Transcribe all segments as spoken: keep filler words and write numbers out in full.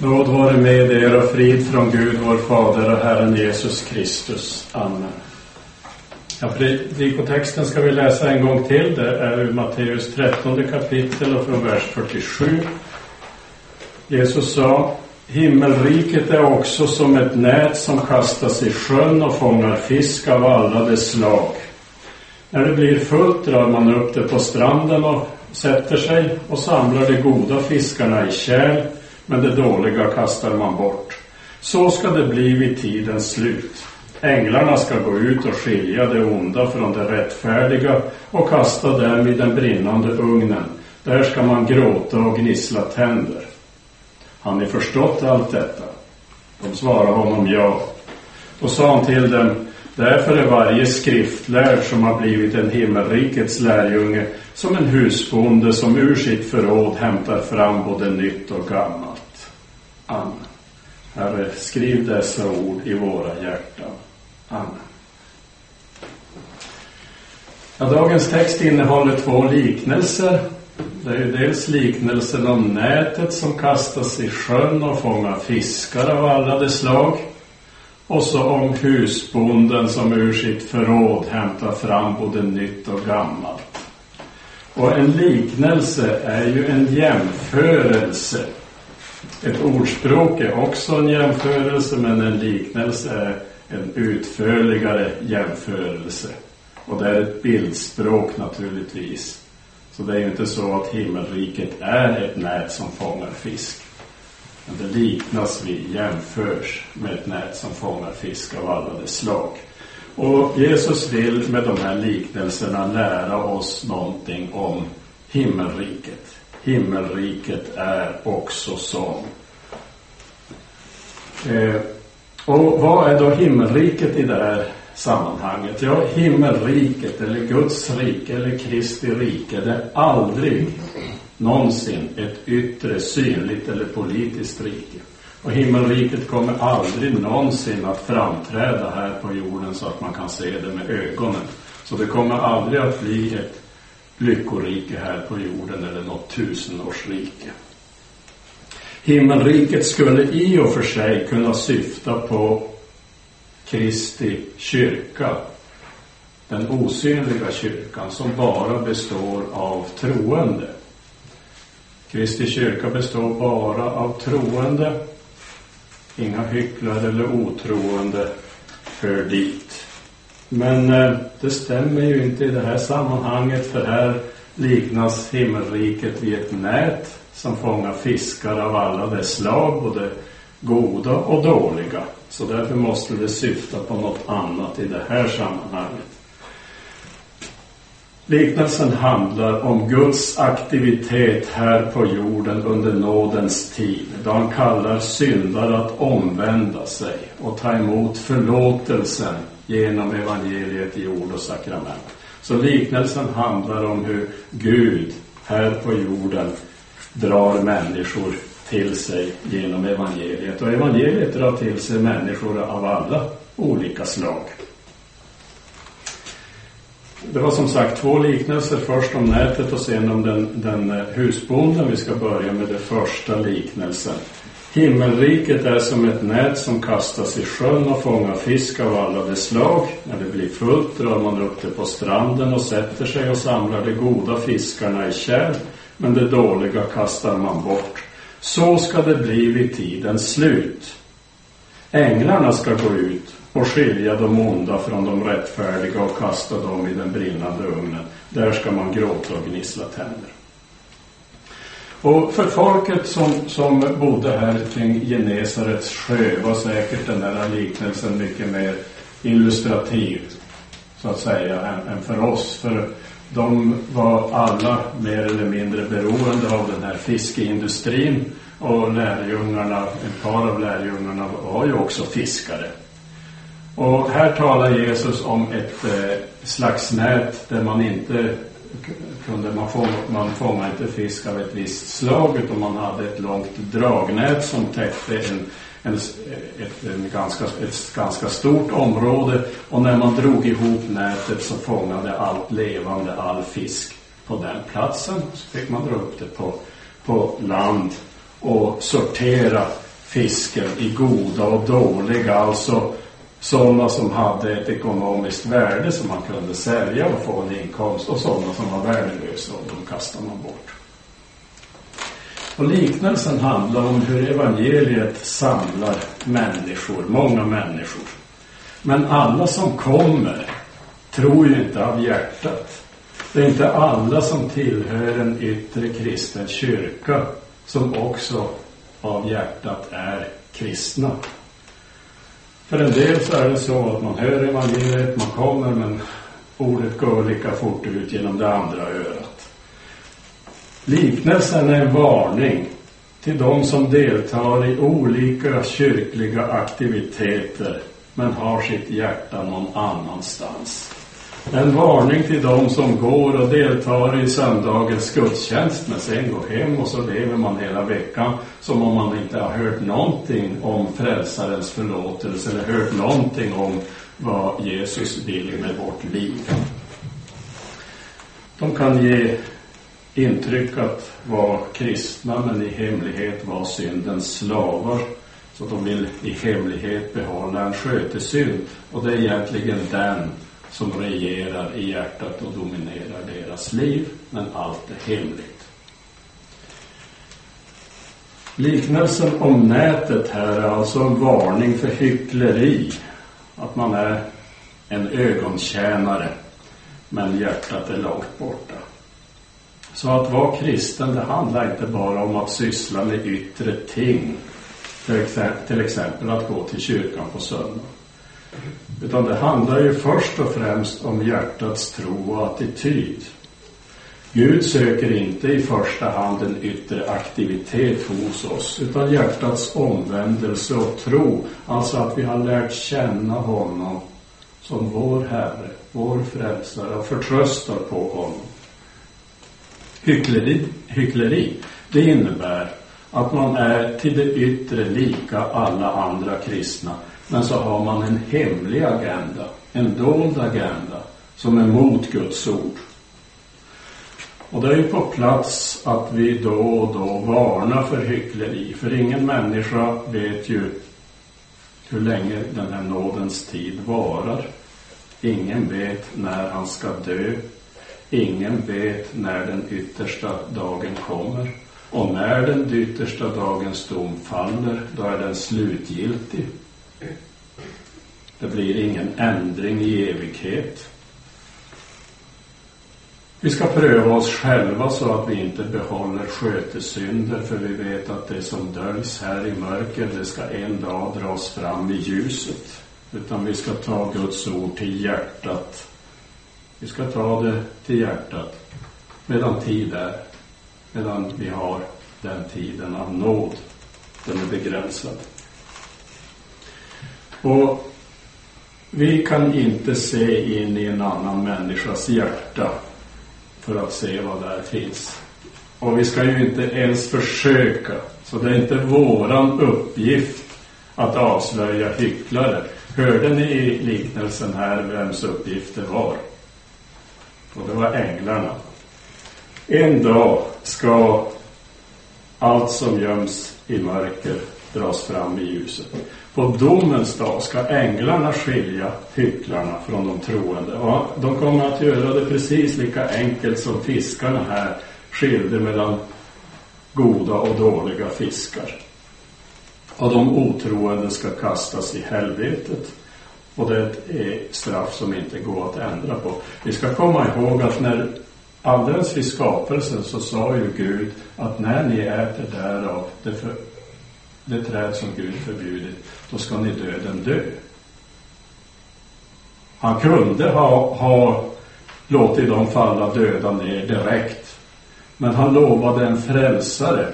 Nåd vare med er och frid från Gud, vår Fader och Herren Jesus Kristus. Amen. Ja, predikotexten ska vi läsa en gång till. Det är ur Matteus trettonde kapitel och från vers fyrtiosju. Jesus sa: himmelriket är också som ett nät som kastas i sjön och fångar fisk av alla dess slag. När det blir fullt drar man upp det på stranden och sätter sig och samlar de goda fiskarna i kärl, men det dåliga kastar man bort. Så ska det bli vid tidens slut. Änglarna ska gå ut och skilja det onda från det rättfärdiga och kasta dem i den brinnande ugnen. Där ska man gråta och gnissla tänder. Har ni förstått allt detta? De svarade honom ja. Och sa han till dem: därför är varje skriftlärd som har blivit en himmelrikets lärjunge som en husbonde som ur sitt förråd hämtar fram både nytt och gammalt. Amen. Herre, skriv dessa ord i våra hjärtan. Amen. Ja, dagens text innehåller två liknelser. Det är ju dels liknelsen om nätet som kastas i sjön och fångar fiskar av alla dess slag. Och så om husbonden som ur sitt förråd hämtar fram både nytt och gammalt. Och en liknelse är ju en jämförelse. Ett ordspråk är också en jämförelse, men en liknelse är en utförligare jämförelse. Och det är ett bildspråk naturligtvis. Så det är ju inte så att himmelriket är ett nät som fångar fisk. Men det liknas vid, jämförs med ett nät som fångar fisk av alla dess slag. Och Jesus vill med de här liknelserna lära oss någonting om himmelriket. Himmelriket är också som. Eh, och vad är då himmelriket i det här sammanhanget? Ja, himmelriket eller Guds rike eller Kristi rike, det är aldrig någonsin ett yttre, synligt eller politiskt rike. Och himmelriket kommer aldrig någonsin att framträda här på jorden så att man kan se det med ögonen. Så det kommer aldrig att bli ett lyckorike här på jorden eller något tusenårsrike. Himmelriket skulle i och för sig kunna syfta på Kristi kyrka, den osynliga kyrkan som bara består av troende. Kristi kyrka består bara av troende. Inga hycklare eller otroende hör dit. Men eh, det stämmer ju inte i det här sammanhanget, för här liknas himmelriket vid ett nät som fångar fiskar av alla dess slag, både goda och dåliga. Så därför måste det syfta på något annat i det här sammanhanget. Liknelsen handlar om Guds aktivitet här på jorden under nådens tid, då han kallar syndare att omvända sig och ta emot förlåtelsen genom evangeliet i ord och sakrament. Så liknelsen handlar om hur Gud här på jorden drar människor till sig genom evangeliet. Och evangeliet drar till sig människor av alla olika slag. Det var som sagt två liknelser, först om nätet och sen om den, den husbonden. Vi ska börja med den första liknelsen. Himmelriket är som ett nät som kastas i sjön och fångar fisk av alla dess slag. När det blir fullt drar man upp det på stranden och sätter sig och samlar de goda fiskarna i kärl, men det dåliga kastar man bort. Så ska det bli vid tidens slut. Änglarna ska gå ut och skilja de onda från de rättfärdiga och kasta dem i den brinnande ugnen. Där ska man gråta och gnissla tänder. Och för folket som, som bodde här kring Genesarets sjö var säkert den där liknelsen mycket mer illustrativ, så att säga, än, än för oss. För de var alla mer eller mindre beroende av den här fiskeindustrin, och lärjungarna, ett par av lärjungarna var ju också fiskare. Och här talar Jesus om ett eh, slags nät där man inte kunde, man fånga, man fånga inte fisk av ett visst slag, utan man hade ett långt dragnät som täckte en, en, ett, en ganska, ett ganska stort område, och när man drog ihop nätet så fångade allt levande, all fisk på den platsen. Så fick man dra upp det på, på land och sortera fisken i goda och dåliga, alltså sådana som hade ett ekonomiskt värde som man kunde sälja och få en inkomst, och sådana som var värdelösa och de kastar man bort. Och liknelsen handlar om hur evangeliet samlar människor, många människor. Men alla som kommer tror ju inte av hjärtat. Det är inte alla som tillhör en yttre kristen kyrka som också av hjärtat är kristna. För en del så är det så att man hör evangeliet, man kommer, men ordet går lika fort ut genom det andra örat. Liknelsen är en varning till de som deltar i olika kyrkliga aktiviteter men har sitt hjärta någon annanstans. En varning till de som går och deltar i söndagens gudstjänst men sen går hem och så lever man hela veckan som om man inte har hört någonting om frälsarens förlåtelse eller hört någonting om vad Jesus vill med vårt liv. De kan ge intryck att vara kristna men i hemlighet var syndens slavar. Så de vill i hemlighet behålla en skötesynd, och det är egentligen den som regerar i hjärtat och dominerar deras liv, men allt är hemligt. Liknelsen om nätet här är alltså en varning för hyckleri, att man är en ögontjänare men hjärtat är långt borta. Så att vara kristen, det handlar inte bara om att syssla med yttre ting, till exempel att gå till kyrkan på söndag. Utan det handlar ju först och främst om hjärtats tro och attityd. Gud söker inte i första hand en yttre aktivitet hos oss, utan hjärtats omvändelse och tro. Alltså att vi har lärt känna honom som vår Herre, vår frälsare, och förtröstar på honom. Hyckleri, hyckleri, det innebär att man är till det yttre lika alla andra kristna, men så har man en hemlig agenda, en dold agenda som är mot Guds ord. Och det är ju på plats att vi då och då varnar för hyckleri, för ingen människa vet ju hur länge den här nådens tid varar. Ingen vet när han ska dö. Ingen vet när den yttersta dagen kommer. Och när den yttersta dagens dom faller, då är den slutgiltig. Det blir ingen ändring i evighet. Vi ska pröva oss själva så att vi inte behåller skötesynder, för vi vet att det som döljs här i mörker, det ska en dag dras fram i ljuset. Utan vi ska ta Guds ord till hjärtat. Vi ska ta det till hjärtat medan tid är, medan vi har den tiden av nåd. Den är begränsad. Och vi kan inte se in i en annan människas hjärta för att se vad där finns. Och vi ska ju inte ens försöka. Så det är inte våran uppgift att avslöja hycklare. Hörde ni i liknelsen här vems uppgift det var? Och det var änglarna. En dag ska allt som göms i mörker dras fram i ljuset. På domens dag ska änglarna skilja hycklarna från de troende. Och de kommer att göra det precis lika enkelt som fiskarna här skilde mellan goda och dåliga fiskar. Och de otroende ska kastas i helvetet. Och det är ett straff som inte går att ändra på. Vi ska komma ihåg att när alldeles vid skapelsen så sa ju Gud att när ni äter därav det, för, det träd som Gud förbjudit, då ska ni döden dö. Han kunde ha, ha låtit dem falla döda ner direkt. Men han lovade en frälsare.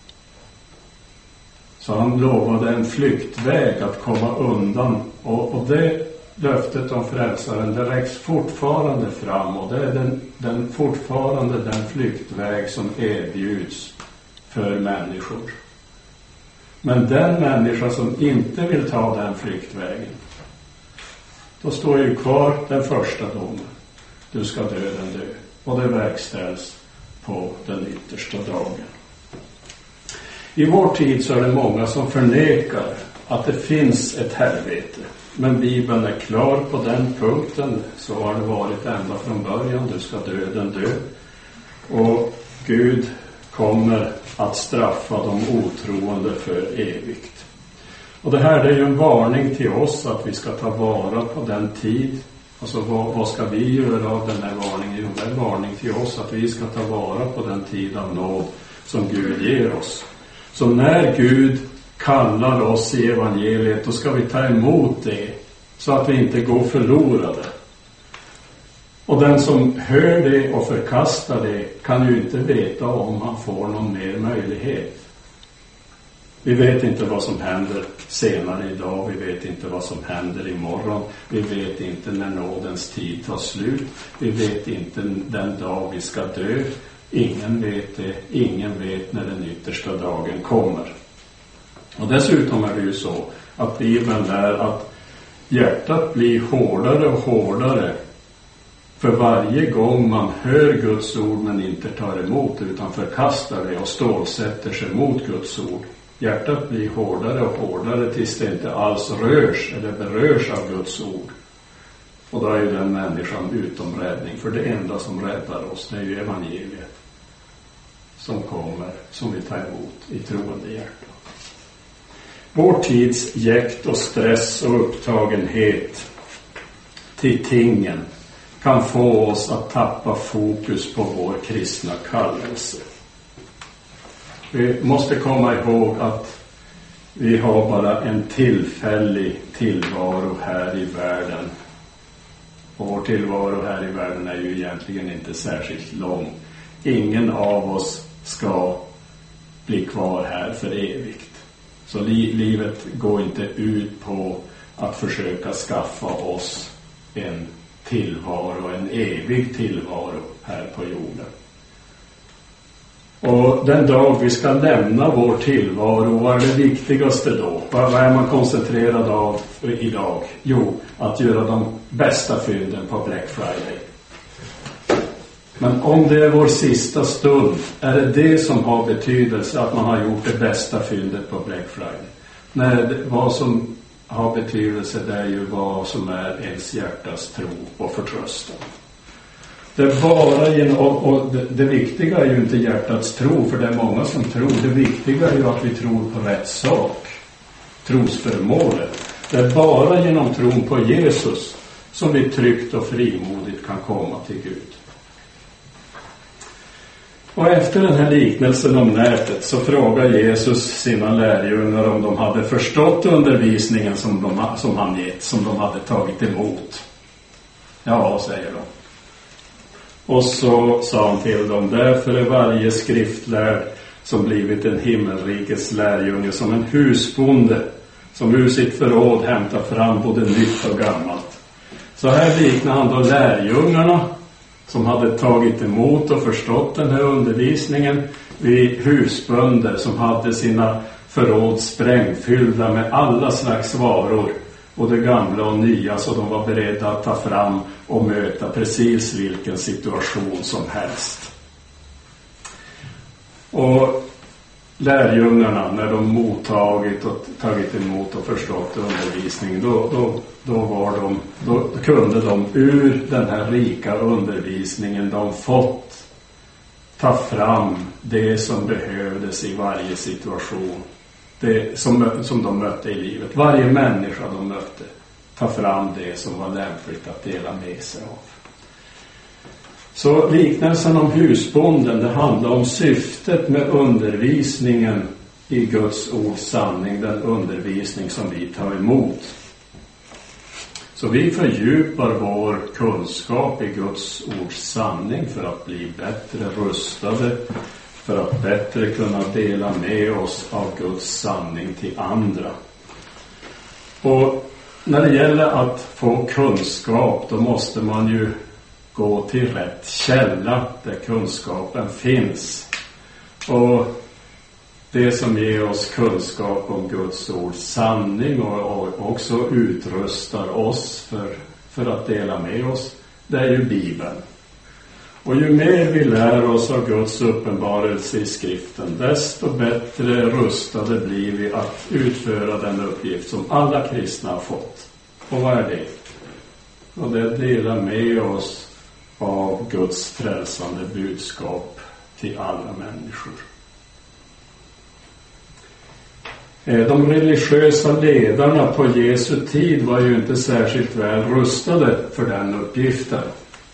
Så han lovade en flyktväg att komma undan. Och, och det löftet om frälsaren, det räcks fortfarande fram. Och det är den, den, fortfarande den flyktväg som erbjuds för människor. Men den människa som inte vill ta den flyktvägen, då står ju kvar den första domen. Du ska döden dö. Och det verkställs på den yttersta dagen. I vår tid så är det många som förnekar att det finns ett helvete. Men Bibeln är klar på den punkten. Så har det varit ända från början. Du ska döden dö. Och Gud kommer att straffa de otroende för evigt. Och det här är ju en varning till oss att vi ska ta vara på den tid. Alltså vad, vad ska vi göra av den här varningen? Jo, det är en varning till oss att vi ska ta vara på den tid av nåd som Gud ger oss. Så när Gud kallar oss i evangeliet, då ska vi ta emot det så att vi inte går förlorade. Och den som hör det och förkastar det kan ju inte veta om han får någon mer möjlighet. Vi vet inte vad som händer senare idag. Vi vet inte vad som händer imorgon. Vi vet inte när nådens tid tar slut. Vi vet inte den dag vi ska dö. Ingen vet det. Ingen vet när den yttersta dagen kommer. Och dessutom är det ju så att Bibeln lär att hjärtat blir hårdare och hårdare för varje gång man hör Guds ord men inte tar emot utan förkastar det och stålsätter sig mot Guds ord. Hjärtat blir hårdare och hårdare tills det inte alls rörs eller berörs av Guds ord. Och då är ju den människan utom räddning. För det enda som räddar oss, det är ju evangeliet som kommer, som vi tar emot i troende hjärta. Vår tids jäkt och stress och upptagenhet till tingen kan få oss att tappa fokus på vår kristna kallelse. Vi måste komma ihåg att vi har bara en tillfällig tillvaro här i världen. Och vår tillvaro här i världen är ju egentligen inte särskilt lång. Ingen av oss ska bli kvar här för evigt. Så li- livet går inte ut på att försöka skaffa oss en tillvaro, en evig tillvaro här på jorden. Och den dag vi ska lämna vår tillvaro, vad är det viktigaste då? Vad är man koncentrerad av idag? Jo, att göra de bästa fynden på Black Friday. Men om det är vår sista stund, är det det som har betydelse att man har gjort det bästa fyndet på Black Friday? Nej, vad som har betydelse det är ju vad som är ens hjärtas tro och förtröstan. Det är bara genom, och, och det, det viktiga är ju inte hjärtats tro, för det är många som tror. Det viktiga är ju att vi tror på rätt sak, trosförmålet. Det är bara genom tron på Jesus som vi tryggt och frimodigt kan komma till Gud. Och efter den här liknelsen om nätet så frågar Jesus sina lärjungar om de hade förstått undervisningen som, de, som han gett, som de hade tagit emot. Ja, säger de. Och så sa han till dem, därför är varje skriftlärd som blivit en himmelrikets lärjunge som en husbonde som ur sitt förråd hämtar fram både nytt och gammalt. Så här liknar han då lärjungarna som hade tagit emot och förstått den här undervisningen vid husbönder som hade sina förråd sprängfyllda med alla slags varor, både gamla och nya, så de var beredda att ta fram och möta precis vilken situation som helst. Och lärjungarna, när de mottagit och tagit emot och förstått undervisningen, då, då, då, var de, då kunde de ur den här rika undervisningen de fått ta fram det som behövdes i varje situation. Det som, som de mötte i livet. Varje människa de mötte, ta fram det som var lämpligt att dela med sig av. Så liknelsen om husbonden, det handlar om syftet med undervisningen i Guds ords sanning, den undervisning som vi tar emot. Så vi fördjupar vår kunskap i Guds ords sanning för att bli bättre rustade, för att bättre kunna dela med oss av Guds sanning till andra. Och när det gäller att få kunskap, då måste man ju gå till rätt källa där kunskapen finns. Och det som ger oss kunskap om Guds ords sanning och, och också utrustar oss för, för att dela med oss, det är ju Bibeln. Och ju mer vi lär oss av Guds uppenbarelse i skriften, desto bättre rustade blir vi att utföra den uppgift som alla kristna har fått. Och vad är det? Och det delar med oss av Guds frälsande budskap till alla människor. De religiösa ledarna på Jesu tid var ju inte särskilt väl rustade för den uppgiften.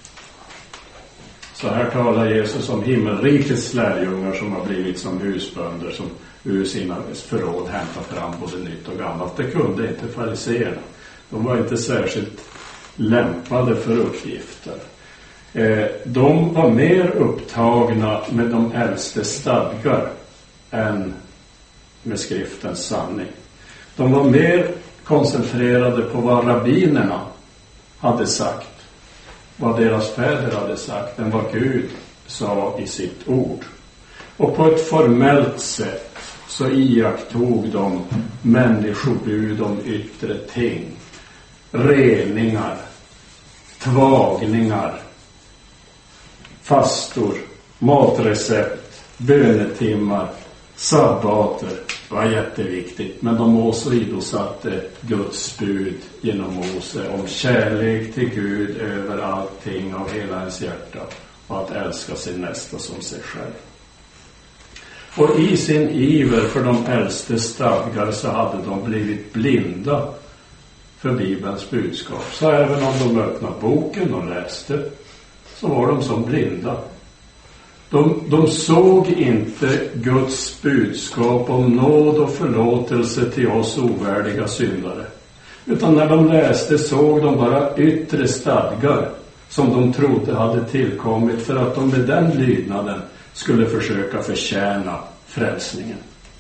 Så här talar Jesus om himmelrikets lärjungar som har blivit som husbönder som ur sina förråd hämtar fram både nytt och gammalt. Det kunde inte fariseerna. De var inte särskilt lämpade för uppgifter. De var mer upptagna med de äldste stadgar än med skriftens sanning. De var mer koncentrerade på vad rabbinerna hade sagt, vad deras fäder hade sagt, än vad Gud sa i sitt ord. Och på ett formellt sätt så iakttog de människobud om yttre ting, reningar, tvagningar, fastor, matrecept, bönetimmar, sabbater. Det var jätteviktigt, men de åsidosatte Guds bud genom Mose om kärlek till Gud över allting av hela ens hjärta och att älska sin nästa som sig själv. Och i sin iver för de äldste stadgar så hade de blivit blinda för Bibelns budskap. Så även om de öppnade boken och läste så var de som blinda. De, de såg inte Guds budskap om nåd och förlåtelse till oss ovärdiga syndare. Utan när de läste såg de bara yttre stadgar som de trodde hade tillkommit för att de med den lydnaden skulle försöka förtjäna frälsningen.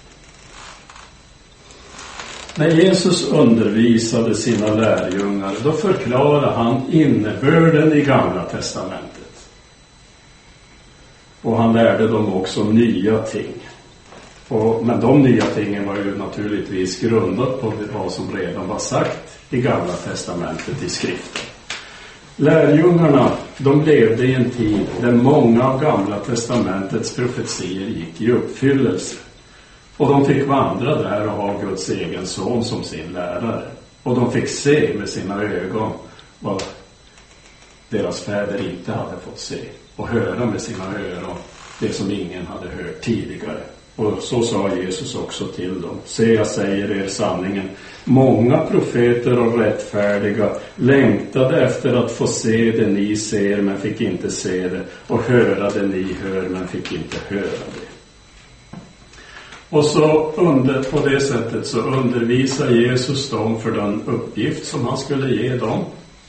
När Jesus undervisade sina lärjungar, då förklarade han innebörden i Gamla testamentet. Och han lärde dem också nya ting. Och, men de nya tingen var ju naturligtvis grundat på vad som redan var sagt i Gamla testamentet i skriften. Lärjungarna, de levde i en tid där många av Gamla testamentets profetier gick i uppfyllelse. Och de fick vandra där och ha Guds egen son som sin lärare. Och de fick se med sina ögon vad deras fäder inte hade fått se. Och höra med sina öron det som ingen hade hört tidigare. Och så sa Jesus också till dem: se, jag säger er sanningen. Många profeter och rättfärdiga längtade efter att få se det ni ser men fick inte se det. Och höra det ni hör men fick inte höra det. Och så under, på det sättet så undervisar Jesus dem för den uppgift som han skulle ge dem.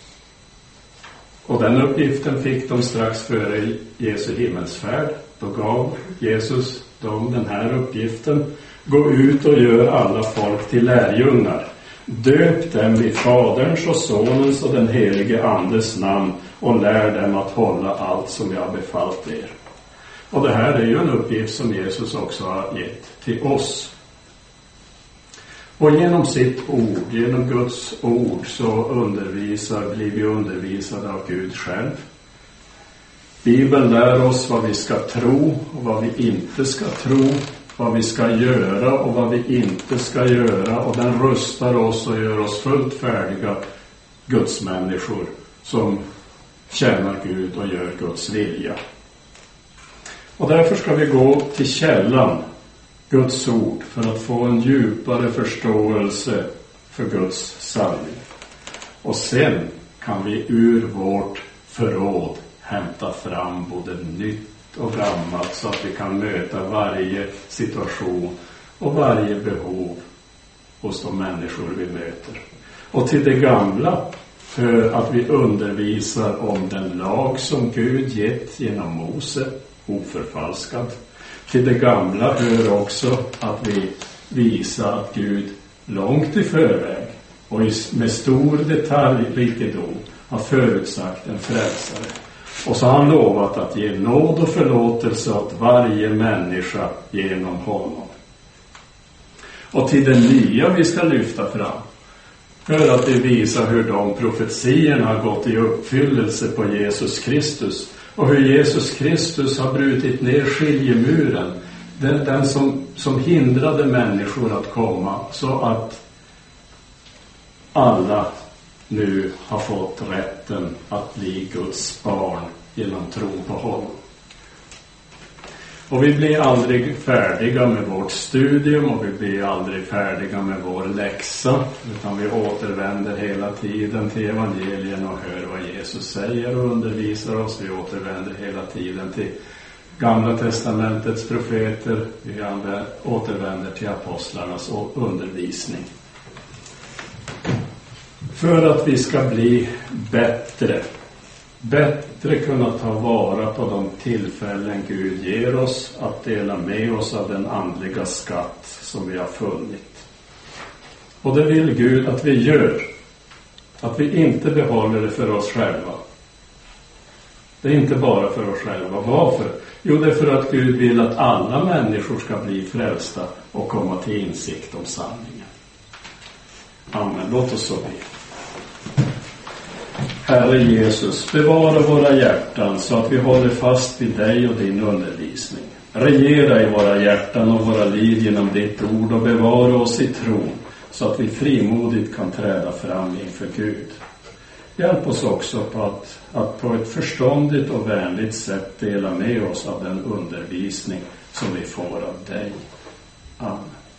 Och den uppgiften fick de strax före Jesu himmelsfärd. Då gav Jesus dem den här uppgiften: gå ut och gör alla folk till lärjungar. Döp dem i Faderns och Sonens och den helige Andes namn och lär dem att hålla allt som jag har befallt er. Och det här är ju en uppgift som Jesus också har gett till oss. Och genom sitt ord, genom Guds ord, så undervisar, blir vi undervisade av Gud själv. Bibeln lär oss vad vi ska tro och vad vi inte ska tro, vad vi ska göra och vad vi inte ska göra. Och den rustar oss och gör oss fullt färdiga Guds människor som tjänar Gud och gör Guds vilja. Och därför ska vi gå till källan, Guds ord, för att få en djupare förståelse för Guds sanning. Och sen kan vi ur vårt förråd hämta fram både nytt och gammalt så att vi kan möta varje situation och varje behov hos de människor vi möter. Och till det gamla för att vi undervisar om den lag som Gud gett genom Mose, oförfalskad. Till det gamla hör också att vi visar att Gud långt i förväg och med stor detaljrikedom har förutsagt en frälsare. Och så har han lovat att ge nåd och förlåtelse åt varje människa genom honom. Och till det nya vi ska lyfta fram, för att vi visar hur de profetierna har gått i uppfyllelse på Jesus Kristus Och hur Jesus Kristus har brutit ner skiljemuren. Den, den som, som hindrade människor att komma, så att alla nu har fått rätten att bli Guds barn genom tro på honom. Och vi blir aldrig färdiga med vårt studium och vi blir aldrig färdiga med vår läxa, utan vi återvänder hela tiden till evangelien och hör vad Jesus säger och undervisar oss. Vi återvänder hela tiden till Gamla testamentets profeter, vi återvänder till apostlarnas undervisning. För att vi ska bli bättre, bättre kunna ta vara på de tillfällen Gud ger oss att dela med oss av den andliga skatt som vi har funnit. Och det vill Gud att vi gör. Att vi inte behåller det för oss själva. Det är inte bara för oss själva. Varför? Jo, det är för att Gud vill att alla människor ska bli frälsta och komma till insikt om sanningen. Amen. Låt oss så be. Herre Jesus, bevara våra hjärtan så att vi håller fast vid dig och din undervisning. Regera i våra hjärtan och våra liv genom ditt ord och bevara oss i tron så att vi frimodigt kan träda fram inför Gud. Hjälp oss också på att, att på ett förståndigt och vänligt sätt dela med oss av den undervisning som vi får av dig. Amen.